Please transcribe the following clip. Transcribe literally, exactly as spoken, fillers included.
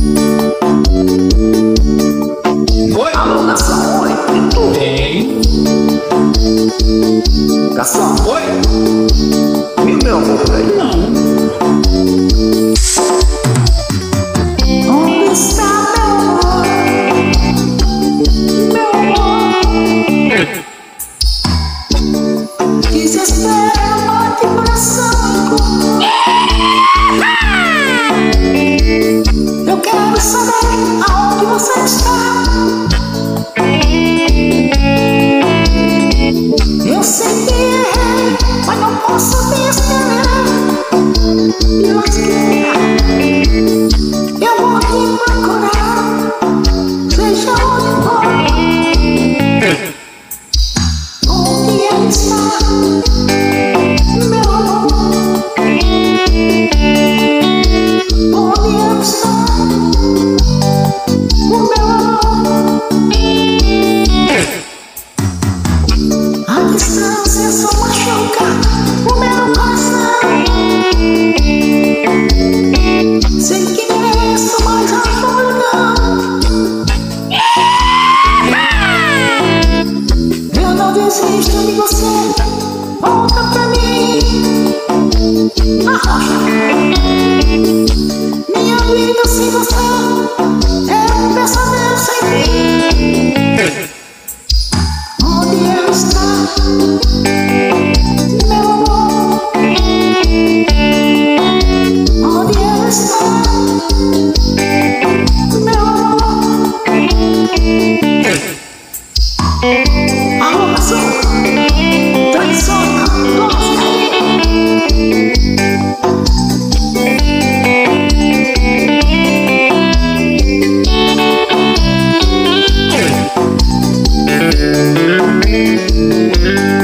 Oi? Alô, garçom, oi, e tu? Tem. Garçom, Oi? e o meu amor por aí? Não. Onde está meu amor? Meu amor. Desespero, bate coração. Eu quero saber aonde você está. Eu sei que errei, mas não posso me esperar. Me lasquei. Eu vou te procurar, seja onde for. Onde ele está, meu amor? Onde ele está, o meu amor? A distância só machuca o meu coração. Sei que mereço mais amor, não. Eu não desisto de você. Volta pra mim. Arrocha. Minha vida sem você é um pesadelo sem fim. Onde ele está, meu amor? Onde ele está, meu amor? Alô, garçom, traiçona, gosta aí. Oi?